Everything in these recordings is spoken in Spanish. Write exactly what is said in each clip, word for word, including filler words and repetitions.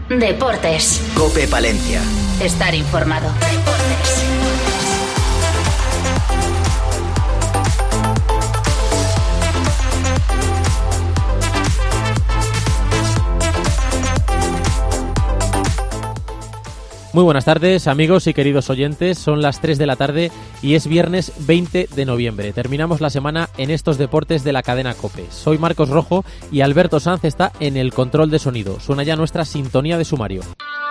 Deportes. COPE Palencia. Estar informado. Deportes. Muy buenas tardes, amigos y queridos oyentes. Son las tres de la tarde y es viernes veinte de noviembre. Terminamos la semana en estos deportes de la cadena COPE. Soy Marcos Rojo y Alberto Sanz está en el control de sonido. Suena ya nuestra sintonía de sumario.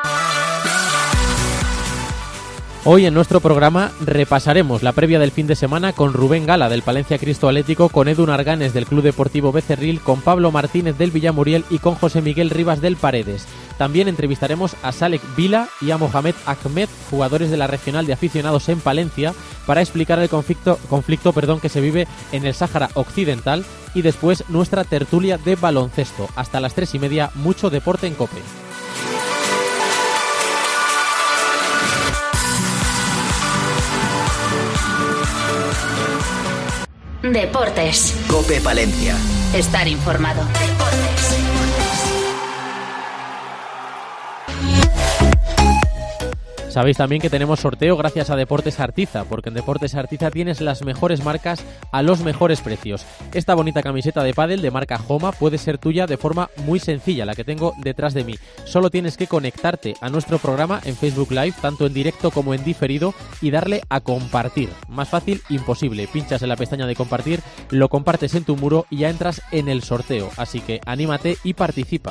Hoy en nuestro programa repasaremos la previa del fin de semana con Rubén Gala del Palencia Cristo Atlético, con Edu Narganes del Club Deportivo Becerril, con Pablo Martínez del Villamuriel y con José Miguel Rivas del Paredes. También entrevistaremos a Salek Vila y a Mohamed Ahmed, jugadores de la Regional de Aficionados en Palencia, para explicar el conflicto, conflicto perdón, que se vive en el Sáhara Occidental, y después nuestra tertulia de baloncesto. Hasta las tres y media, mucho deporte en COPE. Deportes. COPE Palencia. Estar informado. Deportes. Sabéis también que tenemos sorteo gracias a Deportes Artiza, porque en Deportes Artiza tienes las mejores marcas a los mejores precios. Esta bonita camiseta de pádel de marca Homa puede ser tuya de forma muy sencilla, la que tengo detrás de mí. Solo tienes que conectarte a nuestro programa en Facebook Live, tanto en directo como en diferido, y darle a compartir. Más fácil, imposible. Pinchas en la pestaña de compartir, lo compartes en tu muro y ya entras en el sorteo. Así que anímate y participa.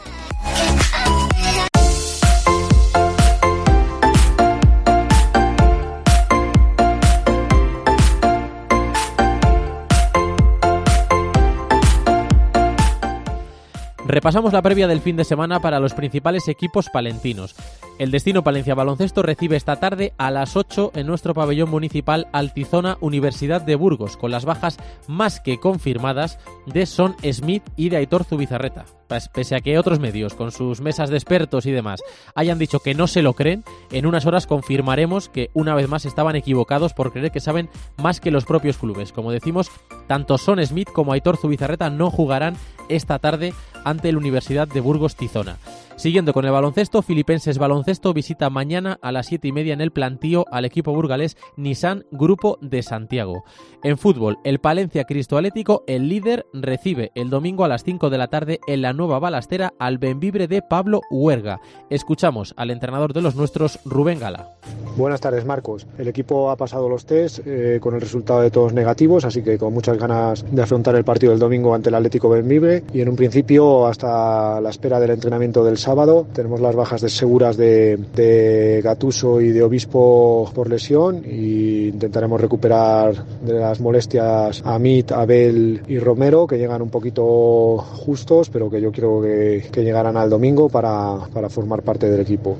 Repasamos la previa del fin de semana para los principales equipos palentinos. El Destino Palencia Baloncesto recibe esta tarde a las ocho en nuestro pabellón municipal Altizona Universidad de Burgos, con las bajas más que confirmadas de Son Smith y de Aitor Zubizarreta. Pese a que otros medios, con sus mesas de expertos y demás, hayan dicho que no se lo creen, en unas horas confirmaremos que una vez más estaban equivocados por creer que saben más que los propios clubes. Como decimos, tanto Son Smith como Aitor Zubizarreta no jugarán esta tarde ante la Universidad de Burgos Tizona. Siguiendo con el baloncesto, Filipenses Baloncesto visita mañana a las siete y media en el plantío al equipo burgalés Nissan Grupo de Santiago. En fútbol, el Palencia Cristo Atlético, el líder, recibe el domingo a las cinco de la tarde en la Nueva Balastera al Bembibre de Pablo Huerga. Escuchamos al entrenador de los nuestros, Rubén Gala. Buenas tardes, Marcos. El equipo ha pasado los test eh, con el resultado de todos negativos, así que con muchas ganas de afrontar el partido del domingo ante el Atlético Bembibre, y en un principio hasta la espera del entrenamiento del sábado. Tenemos las bajas de seguras de, de Gattuso y de Obispo por lesión, y intentaremos recuperar de las molestias a Amit, Abel y Romero, que llegan un poquito justos, pero que yo creo que, que llegarán al domingo para, para formar parte del equipo.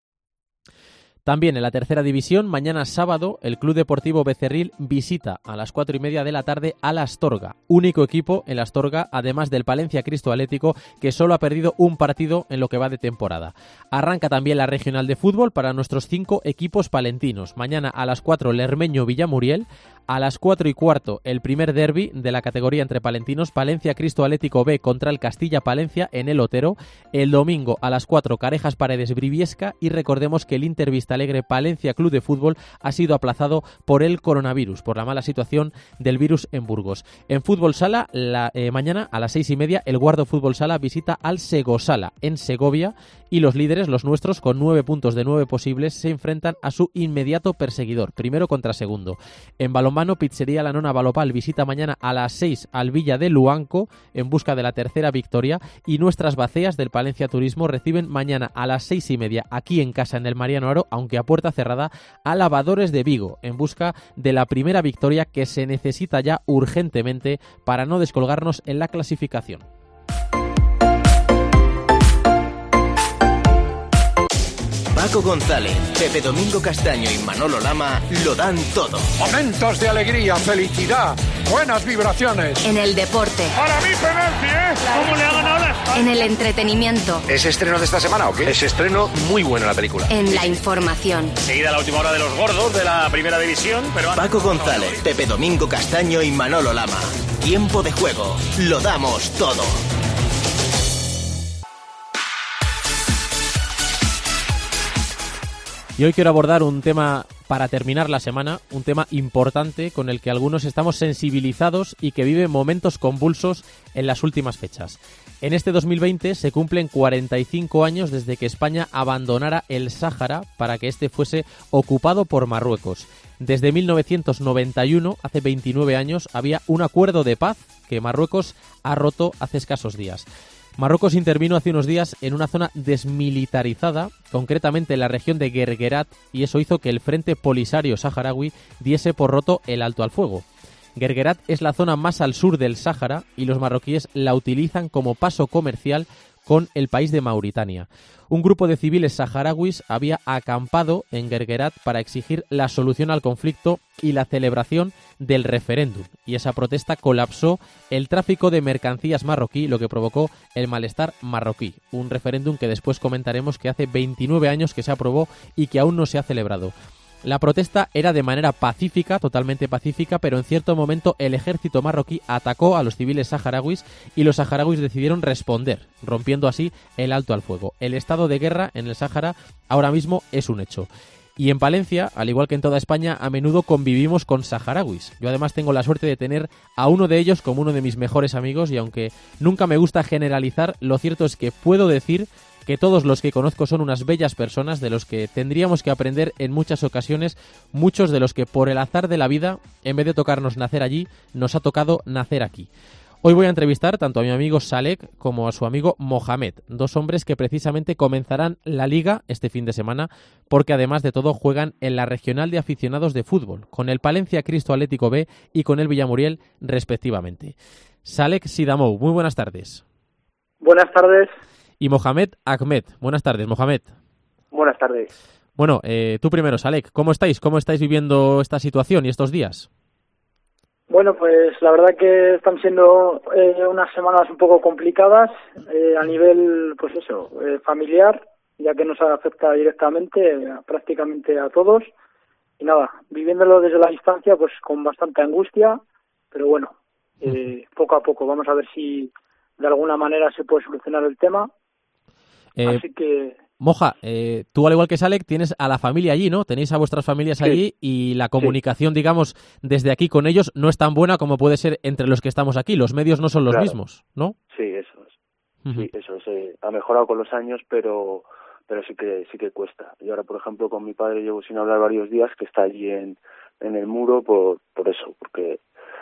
También en la tercera división, mañana sábado, el Club Deportivo Becerril visita a las cuatro y media de la tarde a la Astorga. Único equipo en la Astorga, además del Palencia Cristo Atlético, que solo ha perdido un partido en lo que va de temporada. Arranca también la regional de fútbol para nuestros cinco equipos palentinos. Mañana a las cuatro, Lermeño Villamuriel. A las cuatro y cuarto, el primer derbi de la categoría entre palentinos, Palencia Cristo Atlético B contra el Castilla Palencia en el Otero. El domingo a las cuatro, Carejas Paredes Briviesca, y recordemos que el Inter Vista Alegre Palencia Club de Fútbol ha sido aplazado por el coronavirus, por la mala situación del virus en Burgos. En Fútbol Sala, la, eh, mañana a las seis y media, el Guardo Fútbol Sala visita al Segosala en Segovia, y los líderes, los nuestros, con nueve puntos de nueve posibles, se enfrentan a su inmediato perseguidor, primero contra segundo. En balonmano, Pizzería La Nona Balopal visita mañana a las seis al Villa de Luanco en busca de la tercera victoria, y nuestras baceas del Palencia Turismo reciben mañana a las seis y media aquí en casa en el Mariano Aro, aunque a puerta cerrada, a Lavadores de Vigo en busca de la primera victoria que se necesita ya urgentemente para no descolgarnos en la clasificación. Paco González, Pepe Domingo Castaño y Manolo Lama lo dan todo. Momentos de alegría, felicidad, buenas vibraciones. En el deporte. Para mí penalti, ¿eh? ¿Cómo le ha ganado la España? En el entretenimiento. ¿Es estreno de esta semana o qué? Es estreno muy bueno la película. En la información. Seguida la última hora de los gordos de la primera división, pero... Paco González, Pepe Domingo Castaño y Manolo Lama. Tiempo de juego. Lo damos todo. Y hoy quiero abordar un tema para terminar la semana, un tema importante con el que algunos estamos sensibilizados y que vive momentos convulsos en las últimas fechas. En este dos mil veinte se cumplen cuarenta y cinco años desde que España abandonara el Sáhara para que este fuese ocupado por Marruecos. Desde mil novecientos noventa y uno, hace veintinueve años, había un acuerdo de paz que Marruecos ha roto hace escasos días. Marruecos intervino hace unos días en una zona desmilitarizada, concretamente en la región de Guerguerat, y eso hizo que el Frente Polisario Saharaui diese por roto el alto al fuego. Guerguerat es la zona más al sur del Sáhara y los marroquíes la utilizan como paso comercial con el país de Mauritania. Un grupo de civiles saharauis había acampado en Guerguerat para exigir la solución al conflicto y la celebración del referéndum, y esa protesta colapsó el tráfico de mercancías marroquí, lo que provocó el malestar marroquí. Un referéndum que después comentaremos que hace veintinueve años que se aprobó y que aún no se ha celebrado. La protesta era de manera pacífica, totalmente pacífica, pero en cierto momento el ejército marroquí atacó a los civiles saharauis y los saharauis decidieron responder, rompiendo así el alto al fuego. El estado de guerra en el Sáhara ahora mismo es un hecho. Y en Palencia, al igual que en toda España, a menudo convivimos con saharauis. Yo además tengo la suerte de tener a uno de ellos como uno de mis mejores amigos, y aunque nunca me gusta generalizar, lo cierto es que puedo decir que todos los que conozco son unas bellas personas de los que tendríamos que aprender en muchas ocasiones, muchos de los que por el azar de la vida, en vez de tocarnos nacer allí, nos ha tocado nacer aquí. Hoy voy a entrevistar tanto a mi amigo Salek como a su amigo Mohamed, dos hombres que precisamente comenzarán la liga este fin de semana, porque además de todo juegan en la regional de aficionados de fútbol, con el Palencia Cristo Atlético B y con el Villamuriel respectivamente. Salek Sidamou, muy buenas tardes. Buenas tardes. Y Mohamed Ahmed. Buenas tardes, Mohamed. Buenas tardes. Bueno, eh, tú primero, Salek, ¿cómo estáis? ¿Cómo estáis viviendo esta situación y estos días? Bueno, pues la verdad que están siendo eh, unas semanas un poco complicadas eh, a nivel, pues eso, eh, familiar, ya que nos afecta directamente eh, prácticamente a todos. Y nada, viviéndolo desde la distancia, pues con bastante angustia, pero bueno, eh, poco a poco vamos a ver si de alguna manera se puede solucionar el tema. Eh, Así que... Moja, eh, tú al igual que Salek tienes a la familia allí, ¿no? Tenéis a vuestras familias sí. allí y la comunicación, sí. digamos, desde aquí con ellos no es tan buena como puede ser entre los que estamos aquí. Los medios no son los claro. mismos, ¿no? Sí, eso es. Uh-huh. Sí, eso es. Eh, ha mejorado con los años, pero pero sí que sí que cuesta. Y ahora, por ejemplo, con mi padre llevo sin hablar varios días, que está allí en, en el muro por por eso, porque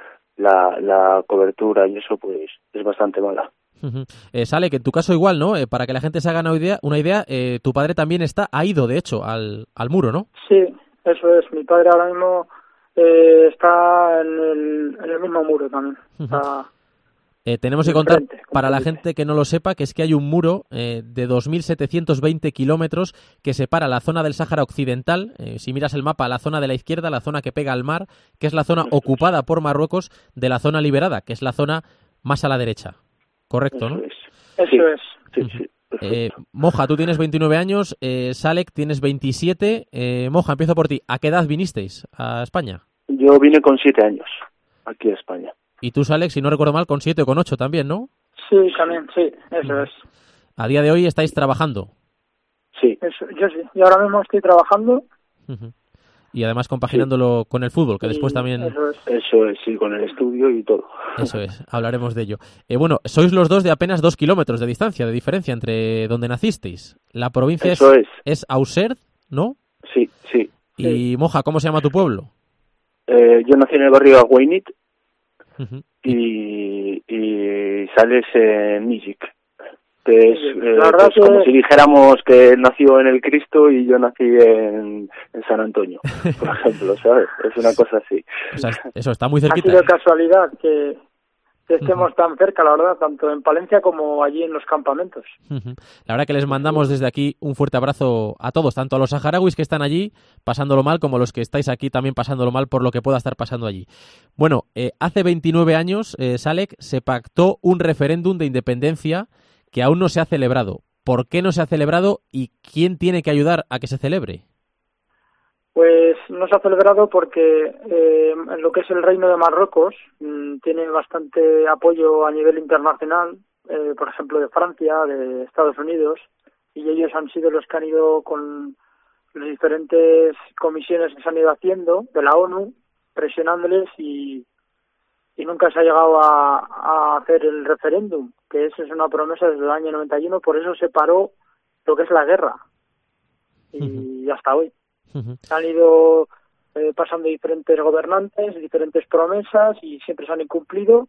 la la cobertura y eso pues es bastante mala. Uh-huh. Eh, Sale, que en tu caso igual, ¿no? Eh, para que la gente se haga una idea, una idea eh, tu padre también está, ha ido, de hecho, al, al muro, ¿no? Sí, eso es. Mi padre ahora mismo eh, está en el, en el mismo muro también. Uh-huh. Está eh, tenemos que contar, frente, para la dice. gente que no lo sepa, que es que hay un muro eh, de dos mil setecientos veinte kilómetros que separa la zona del Sáhara Occidental, eh, si miras el mapa, la zona de la izquierda, la zona que pega al mar, que es la zona ocupada por Marruecos, de la zona liberada, que es la zona más a la derecha. Correcto, ¿no? Eso es. Eso es. Sí, sí. Eh, Moja, tú tienes veintinueve años, eh, Salek tienes veintisiete. Eh, Moja, empiezo por ti. ¿A qué edad vinisteis a España? Yo vine con siete años aquí a España. Y tú, Salek, si no recuerdo mal, con siete o con ocho también, ¿no? Sí, también, sí, eso es. A día de hoy estáis trabajando. Sí. Eso, yo sí. Y ahora mismo estoy trabajando. Uh-huh. Y además compaginándolo sí. con el fútbol, que sí, después también... Eso es. Eso es, sí, con el estudio y todo. Eso es, hablaremos de ello. Eh, bueno, sois los dos de apenas dos kilómetros de distancia, de diferencia entre donde nacisteis. La provincia eso es, es. es Auxerre, ¿no? Sí, sí. Y sí. Moja, ¿cómo se llama tu pueblo? Eh, yo nací en el barrio de Agüenit uh-huh. y, y sales en Mijic. Que es sí, eh, pues, que... como si dijéramos que él nació en el Cristo y yo nací en, en San Antonio, por ejemplo, ¿sabes? Es una cosa así. O sea, eso está muy cerquita. Ha sido casualidad que, que estemos uh-huh. tan cerca, la verdad, tanto en Palencia como allí en los campamentos. Uh-huh. La verdad que les mandamos desde aquí un fuerte abrazo a todos, tanto a los saharauis que están allí pasándolo mal, como los que estáis aquí también pasándolo mal por lo que pueda estar pasando allí. Bueno, eh, hace veintinueve años, eh, Salek, se pactó un referéndum de independencia que aún no se ha celebrado. ¿Por qué no se ha celebrado y quién tiene que ayudar a que se celebre? Pues no se ha celebrado porque eh, en lo que es el Reino de Marruecos mmm, tiene bastante apoyo a nivel internacional, eh, por ejemplo de Francia, de Estados Unidos, y ellos han sido los que han ido con, las diferentes comisiones que se han ido haciendo de la ONU, presionándoles y, y nunca se ha llegado a, a hacer el referéndum, que eso es una promesa desde el año noventa y uno, por eso se paró lo que es la guerra. Y uh-huh. hasta hoy. Uh-huh. Han ido eh, pasando diferentes gobernantes, diferentes promesas y siempre se han incumplido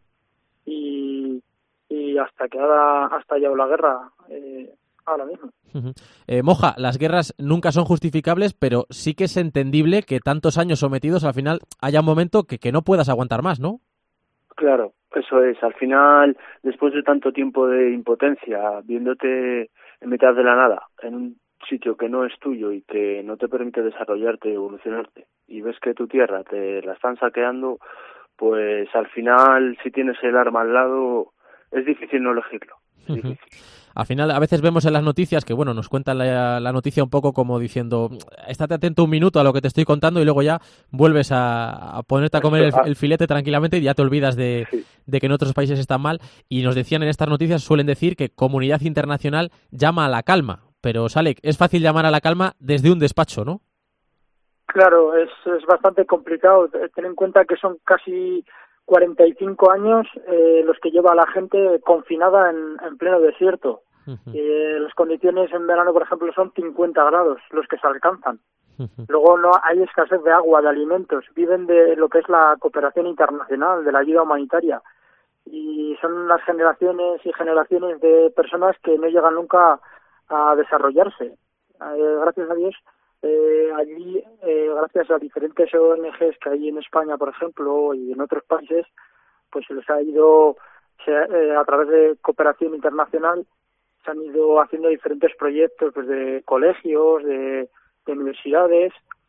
y, y hasta que ahora ha estallado la guerra eh, ahora mismo. Uh-huh. Eh, Moja, las guerras nunca son justificables, pero sí que es entendible que tantos años sometidos al final haya un momento que, que no puedas aguantar más, ¿no? Claro, eso es. Al final, después de tanto tiempo de impotencia, viéndote en mitad de la nada, en un sitio que no es tuyo y que no te permite desarrollarte y evolucionarte, y ves que tu tierra te la están saqueando, pues al final, si tienes el arma al lado, es difícil no elegirlo. Es uh-huh. difícil. Al final, a veces vemos en las noticias que, bueno, nos cuentan la, la noticia un poco como diciendo, estate atento un minuto a lo que te estoy contando y luego ya vuelves a, a ponerte a comer el, el filete tranquilamente y ya te olvidas de, sí. de que en otros países están mal. Y nos decían en estas noticias, suelen decir que comunidad internacional llama a la calma. Pero, Salek, es fácil llamar a la calma desde un despacho, ¿no? Claro, es, es bastante complicado. Ten en cuenta que son casi cuarenta y cinco años eh, los que lleva la gente confinada en, en pleno desierto. Uh-huh. Eh, las condiciones en verano, por ejemplo, son cincuenta grados los que se alcanzan. Uh-huh. Luego no hay escasez de agua, de alimentos. Viven de lo que es la cooperación internacional, de la ayuda humanitaria. Y son unas generaciones y generaciones de personas que no llegan nunca a desarrollarse. Eh, gracias a Dios, eh, allí, eh, gracias a diferentes O N Ges que hay en España, por ejemplo, y en otros países, pues se les ha ido, se, eh, a través de cooperación internacional, se han ido haciendo diferentes proyectos pues, de colegios, de, de universidades,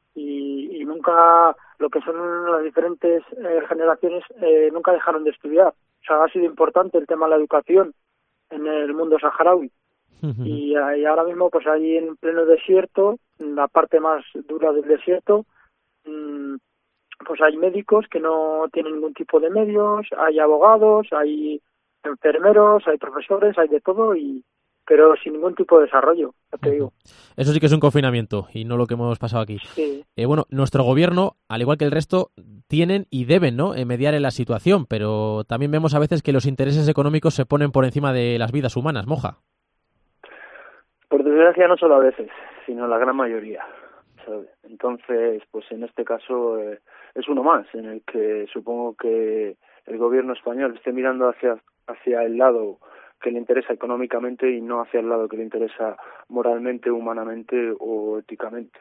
y, y nunca, lo que son las diferentes eh, generaciones, eh, nunca dejaron de estudiar. O sea, ha sido importante el tema de la educación en el mundo saharaui. Uh-huh. Y, y ahora mismo, pues ahí en pleno desierto, en la parte más dura del desierto, mmm, pues hay médicos que no tienen ningún tipo de medios, hay abogados, hay enfermeros, hay profesores, hay de todo, y pero sin ningún tipo de desarrollo, ya te digo. Eso sí que es un confinamiento y no lo que hemos pasado aquí. Sí. Eh, bueno, nuestro gobierno, al igual que el resto, tienen y deben, ¿no?, eh, mediar en la situación, pero también vemos a veces que los intereses económicos se ponen por encima de las vidas humanas, Moja. Por desgracia, no solo a veces, sino la gran mayoría, ¿sabes? Entonces, pues en este caso eh, es uno más, en el que supongo que el gobierno español esté mirando hacia hacia el lado que le interesa económicamente y no hacia el lado que le interesa moralmente, humanamente o éticamente.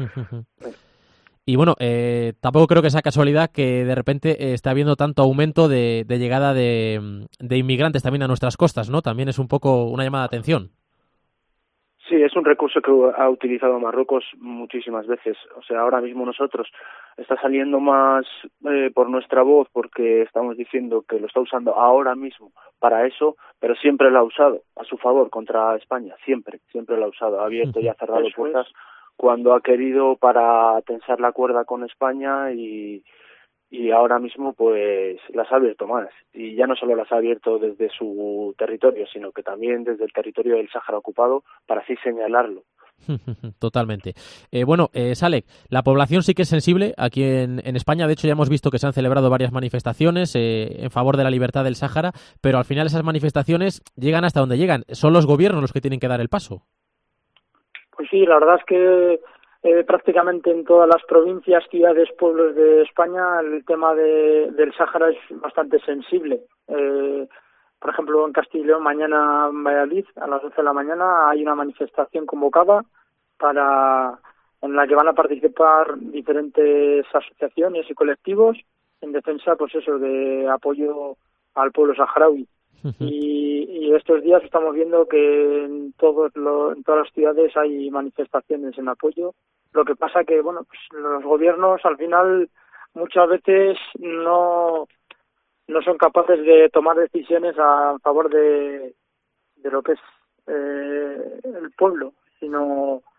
Y bueno, eh, tampoco creo que sea casualidad que de repente eh, está habiendo tanto aumento de, de llegada de, de inmigrantes también a nuestras costas, ¿no? También es un poco una llamada de atención. Sí, es un recurso que ha utilizado Marruecos muchísimas veces. O sea, ahora mismo nosotros está saliendo más eh, por nuestra voz porque estamos diciendo que lo está usando ahora mismo para eso, pero siempre lo ha usado a su favor contra España. Siempre, siempre lo ha usado. Ha abierto y ha cerrado eso puertas es. Cuando ha querido para tensar la cuerda con España y... y ahora mismo pues las ha abierto más, y ya no solo las ha abierto desde su territorio, sino que también desde el territorio del Sáhara ocupado, para así señalarlo. Totalmente. Eh, bueno, eh, Salek, la población sí que es sensible aquí en, en España. De hecho, ya hemos visto que se han celebrado varias manifestaciones eh, en favor de la libertad del Sáhara, pero al final esas manifestaciones llegan hasta donde llegan. Son los gobiernos los que tienen que dar el paso. Pues sí, la verdad es que Eh, prácticamente en todas las provincias, ciudades, pueblos de España, el tema de, del Sáhara es bastante sensible. Eh, por ejemplo, en Castilla y León, mañana en Valladolid, a las doce de la mañana, hay una manifestación convocada para en la que van a participar diferentes asociaciones y colectivos en defensa, pues eso, de apoyo al pueblo saharaui. Y, y estos días estamos viendo que en, todos lo, en todas las ciudades hay manifestaciones en apoyo. Lo que pasa que, bueno, pues los gobiernos al final muchas veces no no son capaces de tomar decisiones a favor de, de lo que es eh, el pueblo, sino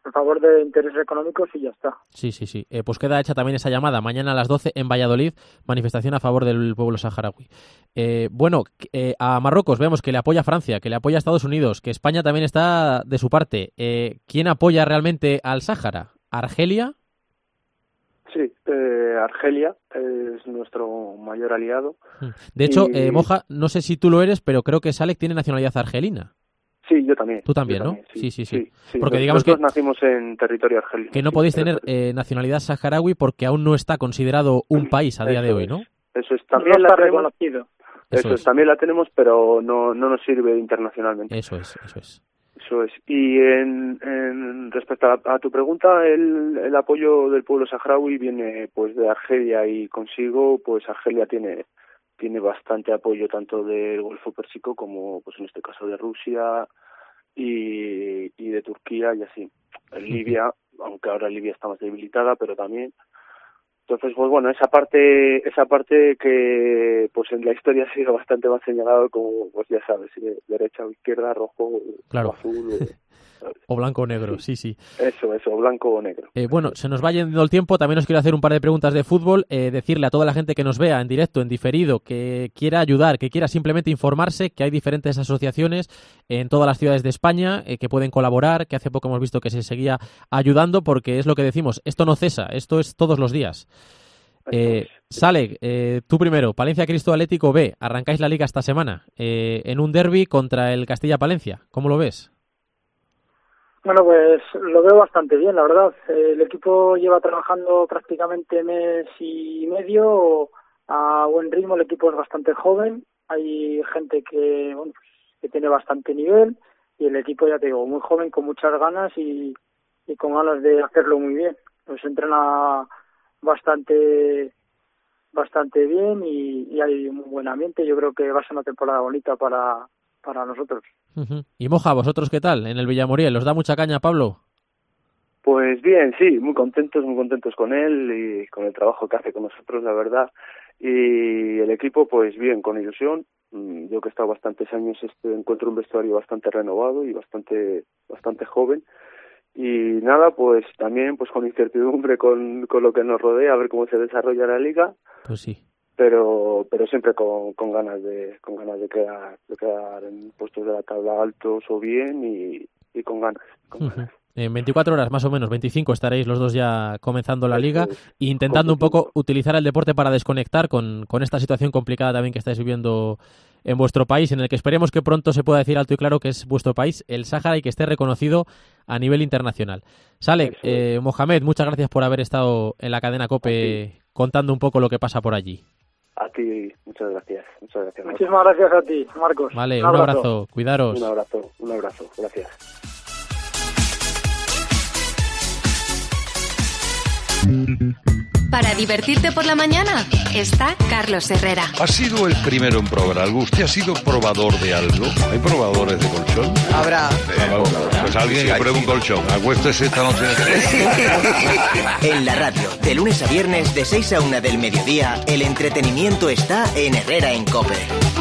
en favor de intereses económicos y ya está. Sí, sí, sí. Eh, pues queda hecha también esa llamada. Mañana a las doce en Valladolid, manifestación a favor del pueblo saharaui. Eh, bueno, eh, a Marruecos vemos que le apoya Francia, que le apoya Estados Unidos, que España también está de su parte. Eh, ¿Quién apoya realmente al Sáhara? ¿Argelia? Sí, eh, Argelia es nuestro mayor aliado. De hecho, y... eh, Moja, no sé si tú lo eres, pero creo que Salek tiene nacionalidad argelina. Sí, yo también. Tú también, yo ¿no? También, sí, sí, sí, sí. sí, sí. Porque Los, digamos los que dos nacimos en territorio argelino. Que no sí, podéis tener eh, nacionalidad saharaui porque aún no está considerado un país a día eso de hoy, es, ¿no? Eso es, también no la está tenemos, reconocido. Eso, eso es, es, también la tenemos, pero no, no nos sirve internacionalmente. Eso es, eso es. Eso es. Y en, en respecto a, a tu pregunta, el, el apoyo del pueblo saharaui viene pues de Argelia y consigo, pues Argelia tiene tiene bastante apoyo tanto del Golfo Pérsico como, pues en este caso, de Rusia y, y de Turquía y así. En Libia, aunque ahora Libia está más debilitada, pero también. Entonces, pues bueno, esa parte esa parte que pues en la historia ha sido bastante más señalado como, pues ya sabes, de derecha o izquierda, rojo claro. o azul. O, o blanco o negro, sí, sí. Eso, eso, blanco o negro. Eh, bueno, se nos va yendo el tiempo, también os quiero hacer un par de preguntas de fútbol, eh, decirle a toda la gente que nos vea en directo, en diferido, que quiera ayudar, que quiera simplemente informarse, que hay diferentes asociaciones en todas las ciudades de España eh, que pueden colaborar, que hace poco hemos visto que se seguía ayudando, porque es lo que decimos, esto no cesa, esto es todos los días. Eh, Salek, eh, tú primero, Palencia Cristo Atlético B, arrancáis la liga esta semana eh, en un derbi contra el Castilla-Palencia, ¿cómo lo ves? Bueno, pues lo veo bastante bien, la verdad. El equipo lleva trabajando prácticamente mes y medio a buen ritmo, el equipo es bastante joven, hay gente que, bueno, que tiene bastante nivel y el equipo, ya te digo, muy joven, con muchas ganas y, y con ganas de hacerlo muy bien. Pues entrena bastante bastante bien y, y hay un buen ambiente. Yo creo que va a ser una temporada bonita para, para nosotros. Uh-huh. Y Moja, ¿vosotros qué tal en el Villamoriel? ¿Os da mucha caña, Pablo? Pues bien, sí, muy contentos, muy contentos con él y con el trabajo que hace con nosotros, la verdad. Y el equipo, pues bien, con ilusión. Yo que he estado bastantes años, este encuentro un vestuario bastante renovado y bastante bastante joven. Y nada, pues también pues con incertidumbre con, con lo que nos rodea, a ver cómo se desarrolla la liga. Pues sí. Pero pero siempre con, con ganas de con ganas de quedar de quedar en puestos de la tabla altos o bien y, y con ganas. Con uh-huh. ganas. En veinticuatro horas, más o menos, veinticinco, estaréis los dos ya comenzando la liga e intentando un poco utilizar el deporte para desconectar con, con esta situación complicada también que estáis viviendo en vuestro país, en el que esperemos que pronto se pueda decir alto y claro que es vuestro país, el Sáhara, y que esté reconocido a nivel internacional. Salek, eh, Mohamed, muchas gracias por haber estado en la cadena COPE contando un poco lo que pasa por allí. A ti, muchas gracias. Muchas gracias, Marcos. Muchísimas gracias a ti, Marcos. Vale, un, un abrazo. abrazo, cuidaros. Un abrazo, un abrazo, gracias. Para divertirte por la mañana está Carlos Herrera. Ha sido el primero en probar algo. ¿Usted ha sido probador de algo? ¿Hay probadores de colchón? Habrá. Eh, pues alguien que pruebe un colchón. Acuéstese esta noche. En la radio, de lunes a viernes, de seis a una del mediodía, el entretenimiento está en Herrera en COPE.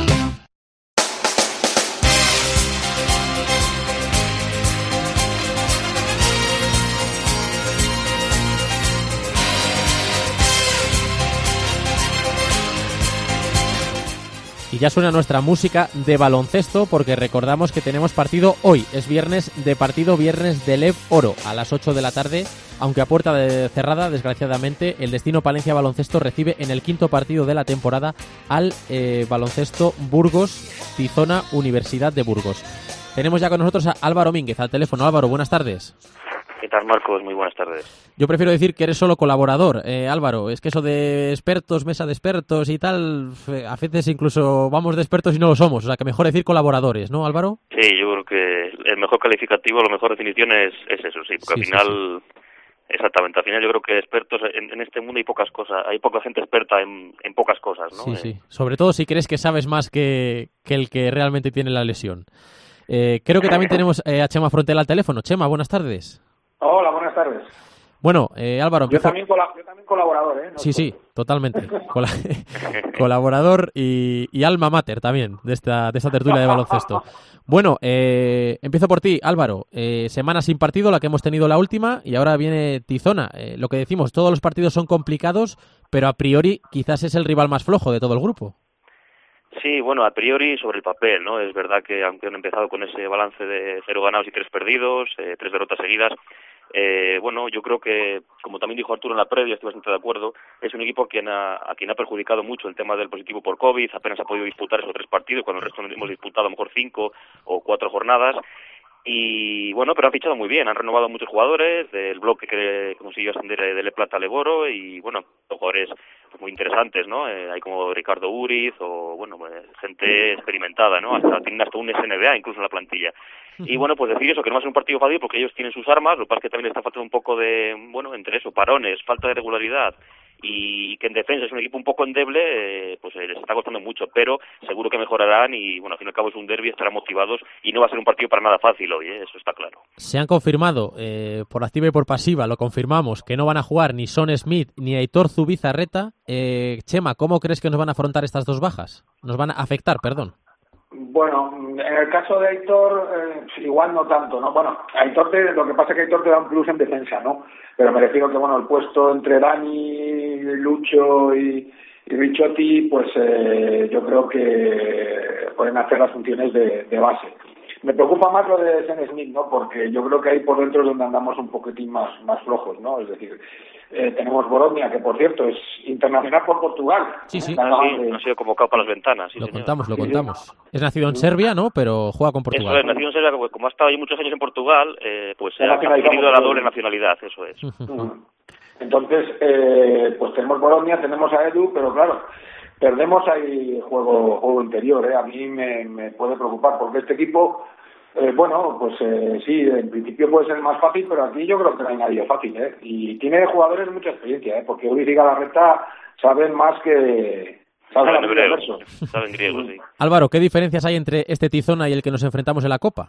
Y ya suena nuestra música de baloncesto porque recordamos que tenemos partido hoy. Es viernes de partido, viernes de Lev Oro a las ocho de la tarde. Aunque a puerta de cerrada, desgraciadamente, el Destino Palencia Baloncesto recibe en el quinto partido de la temporada al eh, baloncesto Burgos, Tizona, Universidad de Burgos. Tenemos ya con nosotros a Álvaro Mínguez al teléfono. Álvaro, buenas tardes. ¿Qué tal, Marcos? Muy buenas tardes. Yo prefiero decir que eres solo colaborador, eh, Álvaro. Es que eso de expertos, mesa de expertos y tal, a veces incluso vamos de expertos y no lo somos. O sea, que mejor decir colaboradores, ¿no, Álvaro? Sí, yo creo que el mejor calificativo, la mejor definición es, es eso, sí. Porque sí, al final, sí, sí. exactamente, al final yo creo que expertos, en, en este mundo hay pocas cosas, hay poca gente experta en, en pocas cosas, ¿no? Sí, eh. sí. Sobre todo si crees que sabes más que, que el que realmente tiene la lesión. Eh, creo que también tenemos eh, a Chema Frontela al teléfono. Chema, buenas tardes. Hola, buenas tardes. Bueno, eh, Álvaro... Yo también, cola- yo también colaborador, ¿eh? No sí, sí, totalmente. Cola- colaborador y, y alma mater también de esta, de esta tertulia de baloncesto. Bueno, eh, empiezo por ti, Álvaro. Eh, semana sin partido, la que hemos tenido la última, y ahora viene Tizona. Eh, lo que decimos, todos los partidos son complicados, pero a priori quizás es el rival más flojo de todo el grupo. Sí, bueno, a priori sobre el papel, ¿no? Es verdad que aunque han empezado con ese balance de cero ganados y tres perdidos, eh, tres derrotas seguidas, eh, bueno, yo creo que, como también dijo Arturo en la previa, estoy bastante de acuerdo, es un equipo quien ha, a quien ha perjudicado mucho el tema del positivo por COVID, apenas ha podido disputar esos tres partidos, cuando el resto hemos disputado a lo mejor cinco o cuatro jornadas. Y bueno, pero han fichado muy bien, han renovado muchos jugadores del bloque que consiguió ascender de Le Plata a Leboro y bueno, jugadores muy interesantes, ¿no? Eh, hay como Ricardo Uriz o bueno, pues, gente experimentada, ¿no? Hasta tienen hasta un S N B A incluso en la plantilla. Y bueno, pues decir eso, que no va a ser un partido fácil porque ellos tienen sus armas, lo que pasa es que también les está faltando un poco de, bueno, entre eso, parones, falta de regularidad y que en defensa es un equipo un poco endeble, eh, pues eh, les está costando mucho, pero seguro que mejorarán y bueno, al fin y al cabo es un derbi, estarán motivados y no va a ser un partido para nada fácil hoy, eh, eso está claro. Se han confirmado, eh, por activa y por pasiva, lo confirmamos, que no van a jugar ni Son Smith ni Aitor Zubizarreta. Eh, Chema, ¿cómo crees que nos van a afrontar estas dos bajas? Nos van a afectar, perdón. Bueno, en el caso de Aitor, eh, igual no tanto, ¿no? Bueno, Aitor te, lo que pasa es que Aitor te da un plus en defensa, ¿no? Pero me refiero que, bueno, el puesto entre Dani, Lucho y, y Ricciotti, pues eh, yo creo que pueden hacer las funciones de, de base. Me preocupa más lo de Sen Smith, ¿no? Porque yo creo que ahí por dentro es donde andamos un poquitín más, más flojos, ¿no? Es decir, eh, tenemos Boromia, que por cierto es internacional por Portugal. Sí, sí. Ah, sí, ha sido convocado para las ventanas. Sí, lo señor. contamos, lo contamos. Es nacido en Serbia, ¿no? Pero juega con Portugal. Eso es, nacido en Serbia, como, como ha estado ahí muchos años en Portugal, eh, pues ha adquirido la doble nacionalidad, eso es. Entonces, eh, pues tenemos Boromia, tenemos a Edu, pero claro, perdemos ahí juego, juego interior, ¿eh? A mí me, me puede preocupar, porque este equipo... Eh, bueno, pues eh, sí, en principio puede ser más fácil, pero aquí yo creo que no hay nadie fácil, ¿eh? Y tiene jugadores de mucha experiencia, ¿eh? Porque Uriz y Galarreta saben más que... Saben, saben griego, saben griego, sí. Álvaro, ¿qué diferencias hay entre este Tizona y el que nos enfrentamos en la Copa?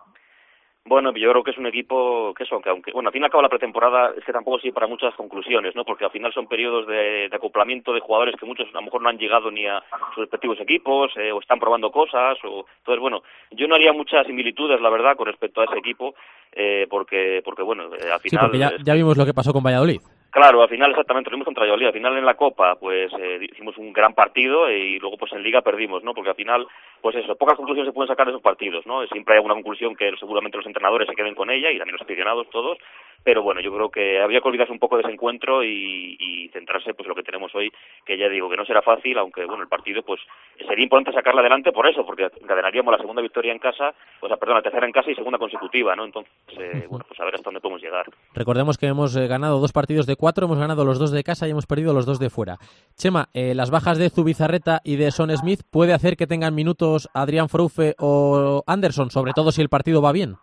Bueno, yo creo que es un equipo que eso, que aunque, bueno, al fin y al cabo la pretemporada es que tampoco sirve para muchas conclusiones, ¿no? Porque al final son periodos de, de acoplamiento de jugadores que muchos a lo mejor no han llegado ni a sus respectivos equipos, eh, o están probando cosas, o entonces bueno, yo no haría muchas similitudes, la verdad, con respecto a ese equipo, eh, porque, porque bueno, eh, al final... Sí, porque ya, ya vimos lo que pasó con Valladolid. Claro, al final exactamente, lo vimos contra Valladolid. Al final en la Copa, pues eh, hicimos un gran partido y luego pues en Liga perdimos, ¿no? Porque al final, pues eso, pocas conclusiones se pueden sacar de esos partidos, ¿no? Siempre hay alguna conclusión que seguramente los entrenadores se queden con ella y también los aficionados todos, pero bueno, yo creo que habría que olvidarse un poco de ese encuentro y, y centrarse pues en lo que tenemos hoy, que ya digo que no será fácil, aunque bueno, el partido pues sería importante sacarla adelante por eso, porque encadenaríamos la segunda victoria en casa, o sea, perdón, la tercera en casa y segunda consecutiva, ¿no? Entonces, eh, bueno, pues a ver hasta dónde podemos llegar. Recordemos que hemos eh, ganado dos partidos de cuatro, hemos ganado los dos de casa y hemos perdido los dos de fuera. Chema, eh, las bajas de Zubizarreta y de Son Smith puede hacer que tengan minutos Adrián Froufe o Anderson, sobre todo si el partido va bien.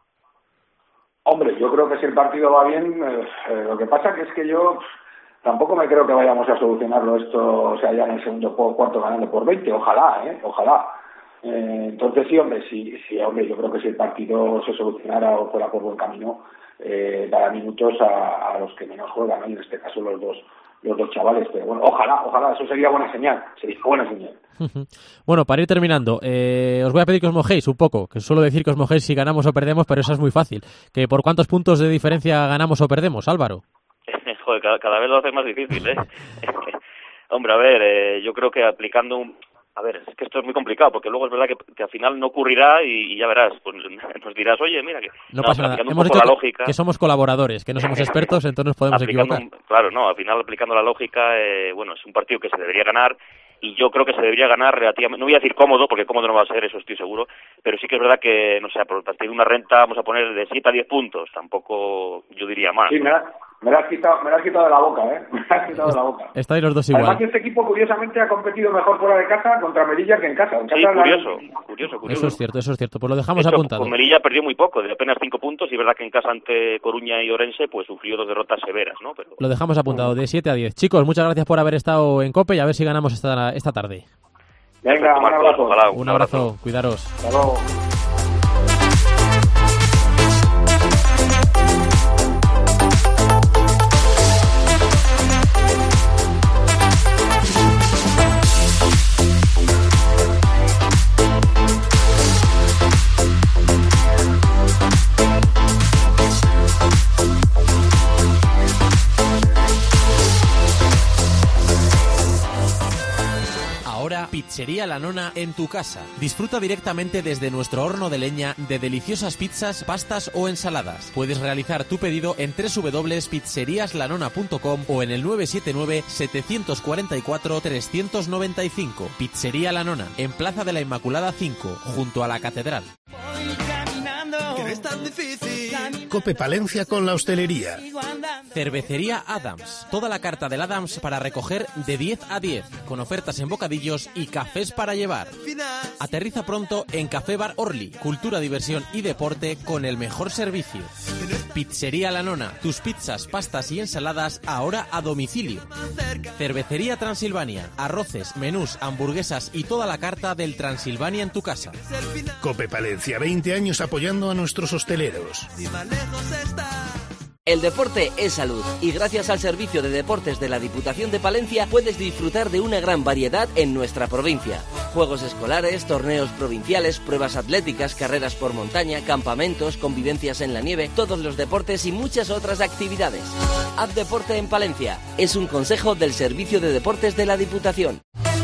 Hombre, yo creo que si el partido va bien, eh, eh, lo que pasa que es que yo tampoco me creo que vayamos a solucionarlo esto, o sea, ya en el segundo cuarto ganando por veinte, ojalá, eh, ojalá. Eh, entonces sí, hombre, sí, sí, hombre, yo creo que si el partido se solucionara o fuera por buen camino, eh, dará minutos a, a los que menos juegan, ¿no? Y en este caso los dos los dos chavales, pero bueno, ojalá, ojalá, eso sería buena señal, sería buena señal. Bueno, para ir terminando, eh, os voy a pedir que os mojéis un poco, que suelo decir que os mojéis si ganamos o perdemos, pero eso es muy fácil. Que ¿por cuántos puntos de diferencia ganamos o perdemos, Álvaro? Joder, cada, cada vez lo hace más difícil, ¿eh? Hombre, a ver, eh, yo creo que aplicando un... A ver, es que esto es muy complicado, porque luego es verdad que, que al final no ocurrirá y, y ya verás, pues nos dirás, oye, mira que... No, no pasa nada, hemos dicho la lógica, que somos colaboradores, que no somos expertos, entonces nos podemos equivocar. Un, claro, no, al final aplicando la lógica, eh, bueno, es un partido que se debería ganar y yo creo que se debería ganar relativamente, no voy a decir cómodo, porque cómodo no va a ser, eso estoy seguro, pero sí que es verdad que, no sé, por partir de una renta vamos a poner de siete a diez puntos, tampoco yo diría más. Sí, ¿no? Me la has quitado, me la has quitado de la boca, ¿eh? Me la has quitado de la boca. Estáis los dos igual. Además que este equipo, curiosamente, ha competido mejor fuera de casa contra Melilla que en casa. En casa sí, curioso, la... curioso, curioso. Eso es cierto, eso es cierto. Pues lo dejamos hecho, apuntado. Con Melilla perdió muy poco, de apenas cinco puntos, y es verdad que en casa ante Coruña y Orense, pues sufrió dos derrotas severas, ¿no? Pero... Lo dejamos apuntado, de siete a diez. Chicos, muchas gracias por haber estado en COPE y a ver si ganamos esta, esta tarde. Venga, un abrazo. Ojalá, un, un abrazo. abrazo, cuidaros. Hasta luego. Pizzería La Nona en tu casa. Disfruta directamente desde nuestro horno de leña de deliciosas pizzas, pastas o ensaladas. Puedes realizar tu pedido en doble u doble u doble u punto pizzerias la nona punto com o en el nueve siete nueve, siete cuatro cuatro, tres nueve cinco. Pizzería La Nona, en Plaza de la Inmaculada cinco, junto a la Catedral. Cope Palencia con la hostelería. Cervecería Adams. Toda la carta del Adams para recoger de diez a diez, con ofertas en bocadillos y cafés para llevar. Aterriza pronto en Café Bar Orly. Cultura, diversión y deporte con el mejor servicio. Pizzería La Nona. Tus pizzas, pastas y ensaladas ahora a domicilio. Cervecería Transilvania. Arroces, menús, hamburguesas y toda la carta del Transilvania en tu casa. Cope Palencia, veinte años apoyando a nuestros hosteleros. El deporte es salud y gracias al Servicio de Deportes de la Diputación de Palencia puedes disfrutar de una gran variedad en nuestra provincia. Juegos escolares, torneos provinciales, pruebas atléticas, carreras por montaña, campamentos, convivencias en la nieve, todos los deportes y muchas otras actividades. Haz deporte en Palencia. Es un consejo del Servicio de Deportes de la Diputación.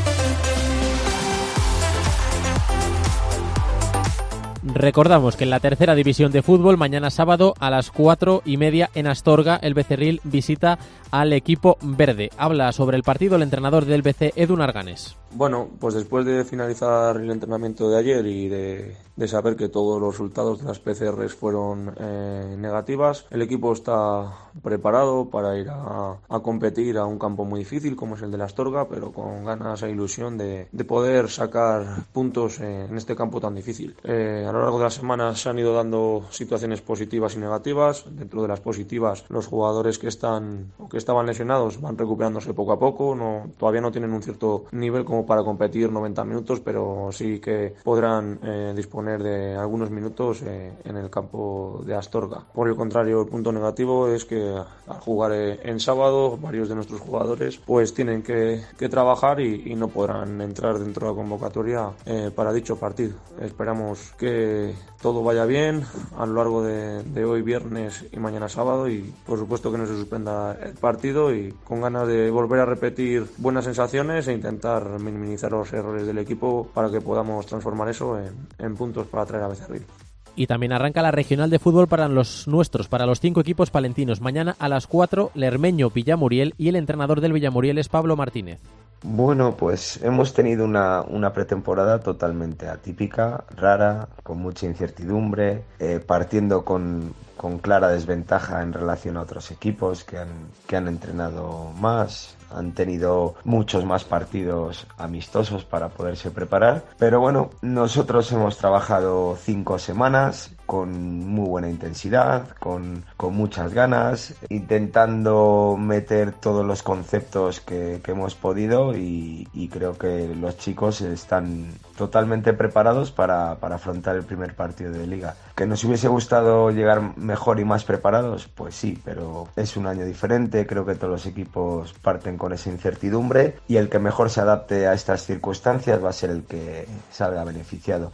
Recordamos que en la tercera división de fútbol, mañana sábado a las cuatro y media en Astorga, el Becerril visita al equipo verde. Habla sobre el partido el entrenador del B C, Edu Narganes. Bueno, pues después de finalizar el entrenamiento de ayer y de, de saber que todos los resultados de las P C Rs fueron eh, negativas, el equipo está preparado para ir a, a competir a un campo muy difícil como es el de la Astorga, pero con ganas e ilusión de, de poder sacar puntos en este campo tan difícil. Eh, a lo largo de las semanas se han ido dando situaciones positivas y negativas. Dentro de las positivas, los jugadores que están o que estaban lesionados van recuperándose poco a poco. No, todavía no tienen un cierto nivel como para competir noventa minutos, pero sí que podrán eh, disponer de algunos minutos eh, en el campo de Astorga. Por el contrario, el punto negativo es que al jugar eh, en sábado, varios de nuestros jugadores pues tienen que, que trabajar y, y no podrán entrar dentro de la convocatoria eh, para dicho partido. Esperamos que todo vaya bien a lo largo de, de hoy viernes y mañana sábado, y por supuesto que no se suspenda el partido, y con ganas de volver a repetir buenas sensaciones e intentar minimizar los errores del equipo para que podamos transformar eso en, en puntos para traer a Becerril. Y también arranca la regional de fútbol para los nuestros, para los cinco equipos palentinos. Mañana a las cuatro, Lermeño Villamuriel, y el entrenador del Villamuriel es Pablo Martínez. Bueno, pues hemos tenido una, una pretemporada totalmente atípica, rara, con mucha incertidumbre, eh, partiendo con, con clara desventaja en relación a otros equipos que han, que han entrenado más. Han tenido muchos más partidos amistosos para poderse preparar. Pero bueno, nosotros hemos trabajado cinco semanas con muy buena intensidad, con, con muchas ganas, intentando meter todos los conceptos que, que hemos podido, y, y creo que los chicos están totalmente preparados para, para afrontar el primer partido de Liga. ¿Que nos hubiese gustado llegar mejor y más preparados? Pues sí, pero es un año diferente, creo que todos los equipos parten con esa incertidumbre, y el que mejor se adapte a estas circunstancias va a ser el que salga beneficiado.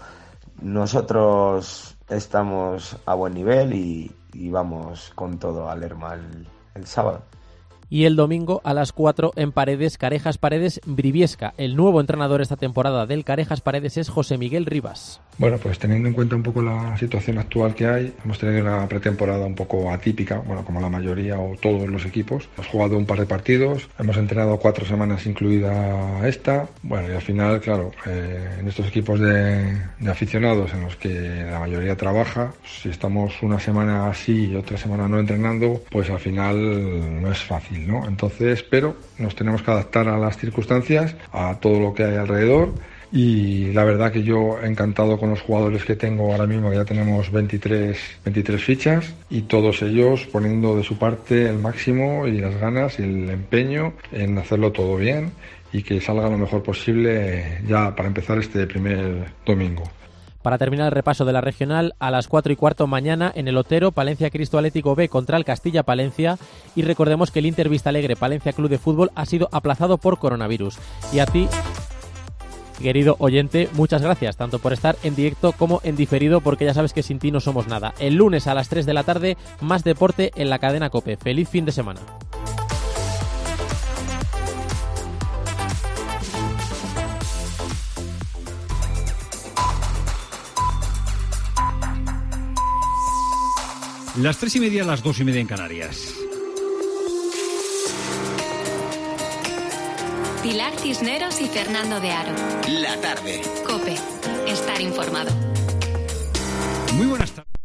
Nosotros estamos a buen nivel y, y vamos con todo a Lerma el, el sábado. Y el domingo a las cuatro en Paredes, Carejas Paredes Briviesca. El nuevo entrenador esta temporada del Carejas Paredes es José Miguel Rivas. Bueno, pues teniendo en cuenta un poco la situación actual que hay, hemos tenido una pretemporada un poco atípica, bueno, como la mayoría o todos los equipos. Hemos jugado un par de partidos, hemos entrenado cuatro semanas incluida esta. Bueno, y al final, claro, eh, en estos equipos de, de aficionados en los que la mayoría trabaja, si estamos una semana así y otra semana no entrenando, pues al final no es fácil, ¿no? Entonces, pero nos tenemos que adaptar a las circunstancias, a todo lo que hay alrededor, y la verdad que yo encantado con los jugadores que tengo ahora mismo, que ya tenemos veintitrés, veintitrés fichas, y todos ellos poniendo de su parte el máximo y las ganas y el empeño en hacerlo todo bien y que salga lo mejor posible ya para empezar este primer domingo. Para terminar el repaso de la regional, a las cuatro y cuarto mañana en el Otero, Palencia Cristo Atlético B contra el Castilla Palencia. Y recordemos que el Inter Vista Alegre Palencia Club de Fútbol ha sido aplazado por coronavirus. Y a ti, querido oyente, muchas gracias, tanto por estar en directo como en diferido, porque ya sabes que sin ti no somos nada. El lunes a las tres de la tarde, más deporte en la cadena COPE. ¡Feliz fin de semana! Las tres y media, las dos y media en Canarias. Pilar Cisneros y Fernando de Aro. La tarde. COPE. Estar informado. Muy buenas tardes.